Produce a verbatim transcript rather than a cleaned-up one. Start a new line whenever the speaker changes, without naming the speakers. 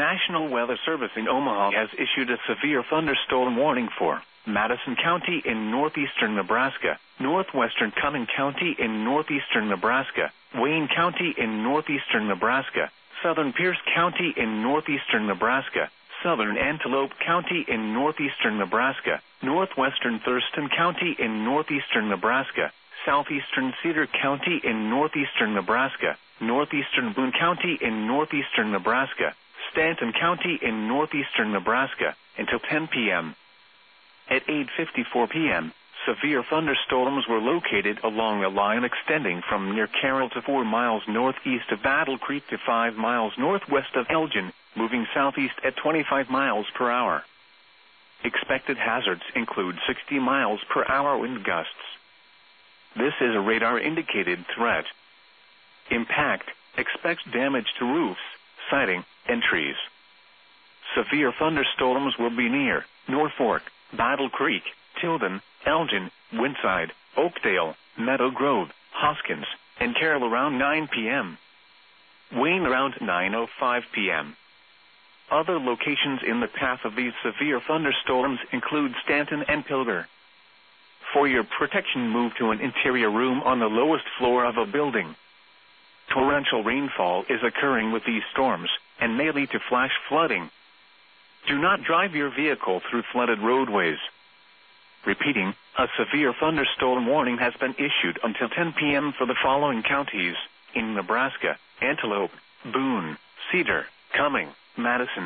National Weather Service in Omaha has issued a severe thunderstorm warning for Madison County in northeastern Nebraska, northwestern Cuming County in northeastern Nebraska, Wayne County in northeastern Nebraska, southern Pierce County in northeastern Nebraska, southern Antelope County in northeastern Nebraska, northwestern Thurston County in northeastern Nebraska, southeastern Cedar County in northeastern Nebraska, northeastern Boone County in northeastern Nebraska, Stanton County in northeastern Nebraska, until ten p m At eight fifty-four p m, severe thunderstorms were located along a line extending from near Carroll to four miles northeast of Battle Creek to five miles northwest of Elgin, moving southeast at twenty-five miles per hour. Expected hazards include sixty miles per hour wind gusts. This is a radar-indicated threat. Impact: expect damage to roofs, siding, and trees. Severe thunderstorms will be near Norfolk, Battle Creek, Tilden, Elgin, Windside, Oakdale, Meadow Grove, Hoskins, and Carroll around nine p m Wayne around nine oh five p m Other locations in the path of these severe thunderstorms include Stanton and Pilger. For your protection, move to an interior room on the lowest floor of a building. Torrential rainfall is occurring with these storms and may lead to flash flooding. Do not drive your vehicle through flooded roadways. Repeating, a severe thunderstorm warning has been issued until ten p m for the following counties in Nebraska: Antelope, Boone, Cedar, Cuming, Madison,